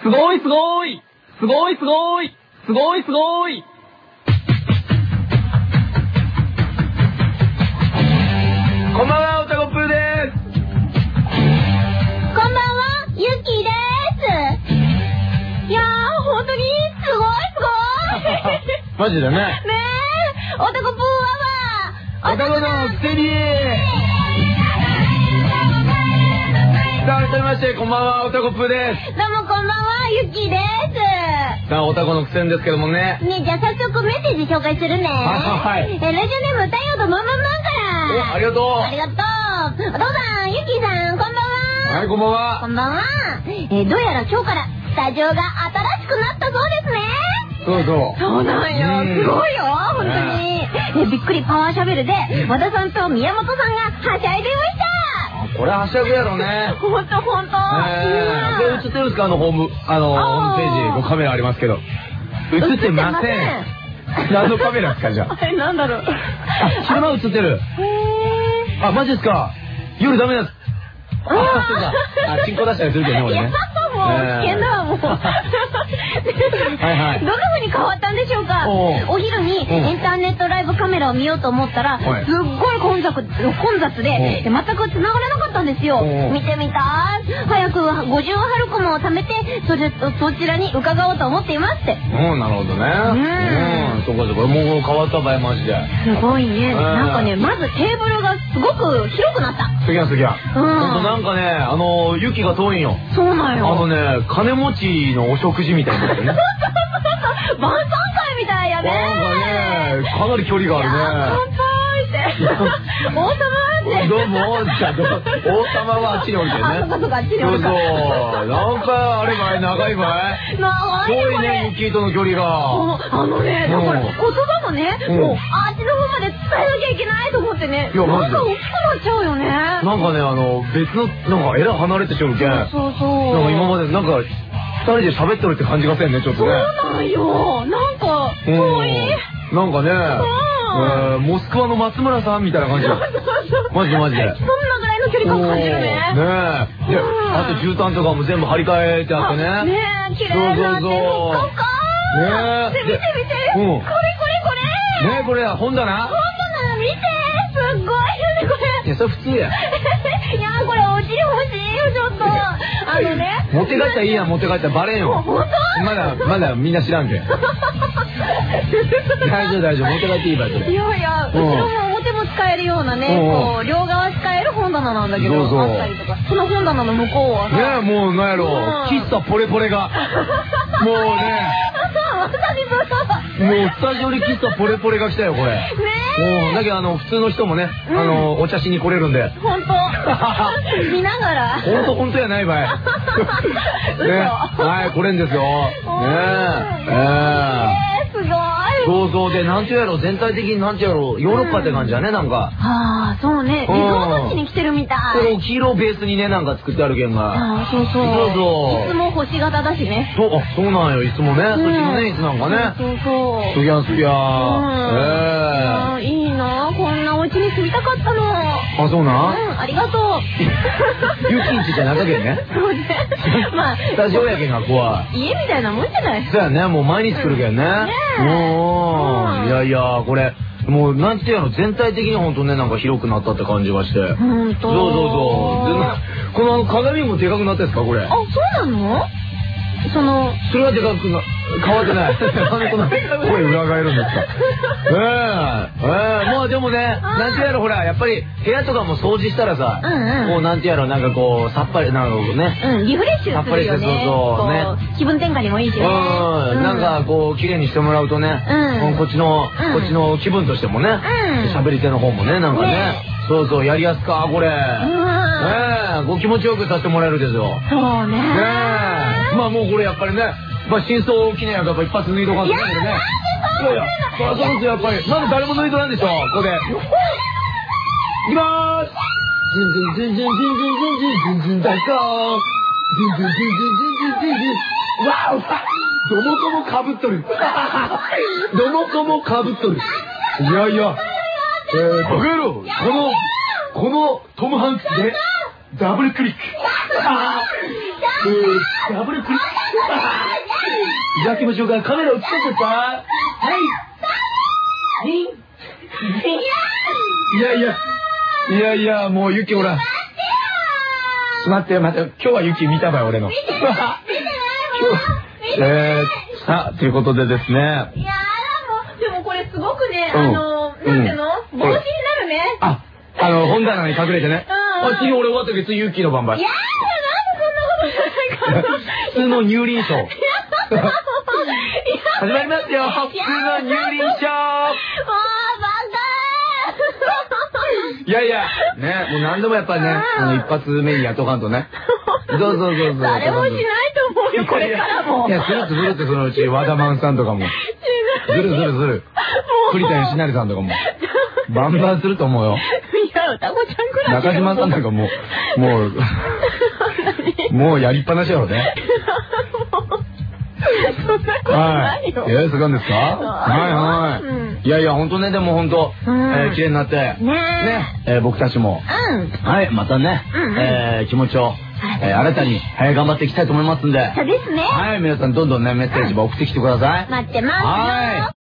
すごいすごいすごいすごいすごいすごい。こんばんは、おたこぷーです。 こんばんは、ゆきです。いやー、ほんとにすごいすごいマジだね。 ねえ、おたこぷーはおたこのくせにさあ、改めまして、こんばんは、おたこぷーです。 どうもこんばんは、ゆきです。 さあ、おたこのくせんですけどもね。 ねえ、じゃあ早速メッセージ紹介するね。 はい。 ラジオネーム太陽とムンムンムンから。 お、ありがとう。 ありがとう。お父さん、ゆきさん、こんばんは。 はい、こんばんは。 こんばんは。どうやら今日からスタジオが新しくなったそうですね。 そうそう。 そうなんよ。すごいよ、本当に。びっくりパワーシャベルで、和田さんと宮本さんがはしゃいでました。 これはしゃぐやろね。 ほんとほんと。 これ映ってるんですか？ホームページのカメラありますけど。映ってません。何のカメラですか、じゃあ。 あれ、なんだろう。 昼間映ってる。あ、マジですか。夜ダメです。あ、そうか。チンコ出したりするけどね、俺ね。 もう危険だわ、もう。 はいはい。 どんな風に変わったんでしょうか。お昼にインターネットライブカメラを見ようと思ったら、すっごい混雑で、全く繋がれなかったんですよ。見てみたー。早く50ハルコムを貯めて、そちらに伺おうと思っていますって。 なるほどね。そこそこ、もう変わった場合マジで。 すごいね。なんかね、まずテーブルがすごく広くなった。 すぎやすぎや。ほんとなんかね、雪が遠いんよ。 そうなんよ。 金持ちのお食事みたいなね。 晩餐会みたいやね。 なんかね、かなり距離があるね。 乾杯って。王様って。 どうも、じゃあ、王様はあっちに降りてね。 そうか、あっちに降りて。 そう。なんかあればい、長いばい。 長い遠いね、雪との距離が。 だから言葉もね、もうあっちの方まで伝えなきゃいけないと思ってね。なんか大きくなっちゃうよね。 なんかね、別の、なんか、えらい離れてしょうけん。 そうそう。 なんか今まで、なんか、二人で喋ってるって感じがせんね、ちょっとね。 そうなんよ。なんか、遠い。 なんかね、モスクワの松村さんみたいな感じ。マジでマジで。 そんなぐらいの距離感感じるね。 ねえ。で、あと絨毯とかも全部張り替えてあってね。 ねえ、綺麗になってる。ねえ。見て。これ。 ねえ、これ、本棚見て。すっごいよね、これ。 いや、それ普通や。 いや、これお家に欲しいよ、ちょっと。 持って帰ったらいいやん、持って帰ったらバレんよ。まだみんな知らんけん。大丈夫、持って帰っていいばい、それ。 いやいや、後ろも表も使えるようなね、両側使える本棚なんだけど、あったりとか。その本棚の向こうはねえ、もうなんやろ、喫茶ポレポレが。もうね。もうスタジオに喫茶ポレポレが来たよ、これ。ねえ。だけど普通の人もね、お茶しに来れるんで。 ほんと。見ながら。 ほんとやないばい。ね、はい、来れんですよ。ねえ。すごい。 そうで、なんていうやろ、全体的になんていうやろ、ヨーロッパって感じだね、なんか。 ああ、そうね。リゾート地に来てるみたい。 これ黄色ベースにね、なんか作ってあるけんが。 ああ、そう。いつも星型だしね。 そうなんよ、いつもね。そっちのね、いつなんかね。 そう。 すぎや。 いいな、こんなお家に住みたかったの。 あ、そうな。 ありがとう。 ゆきんちじゃなかけんね。 そうね。まあ、 スタジオやけんが怖い。 家みたいなもんじゃない。 そうやね、もう毎日来るけんね。いや、これ、もうなんていうの、全体的にほんとね、なんか広くなったって感じがして。 ほんと。 そう。この鏡もでかくなったんですか、これ。 あ、そうなの？ それはでかく変わってない。なんでこんな声裏返るんですか。まあでもね、なんてやろ、ほら、やっぱり部屋とかも掃除したらさ、こうなんてやろ、なんかこう、さっぱり、なんかね。 リフレッシュするよね。 そうね。 気分転換にもいいしね。 なんかこう、綺麗にしてもらうとね、こっちの気分としてもね、喋り手の方もね、なんかね、そう、やりやすか、これ。ご気持ちよくさせてもらえるですよ。 そうね。 まあもうこれやっぱりね、まあ真相記念やから一発脱いとかんとね。いや、そうですよ、やっぱり。まだ誰も脱いとなんでしょ、ここで。いきまーす。わお、どもこもかぶっとる。いや、バカ野郎、このトム・ハンクスでダブルクリック。 ダブルクリック。じゃあ気持ちよくカメラ映っちゃった。はい。いやいや、もうユキほら。待って、今日はユキ見たばよ、俺の。さあ、ということでですね。いやー、でもこれすごくね、なんていうの？帽子になるね。 あ、本棚に隠れてね。次俺終わったけど、次ユキの番ばい。 いやー、なんでそんなことしないか。 普通の乳輪ショー。始まりますよ、普通の乳輪ショー。もう、バカいや、ね、もう何でもやっぱね、一発目にやっとかんとね。そう。 誰もしないと思うよ、これからも。 いや、するってそのうち、和田マンさんとかも。ずる。栗田義成さんとかも。バンバンすると思うよ。 いや、歌子ちゃんくらい。 中島さんなんかもうやりっぱなしやろね。はい。すごいんですか？はい。いや、ほんとね、でもほんと、綺麗になって、ね、僕たちも、はい、またね、気持ちを、新たに、頑張っていきたいと思いますんで。 そうですね。 はい、皆さんどんどんね、メッセージも送ってきてください。 待ってます。はい。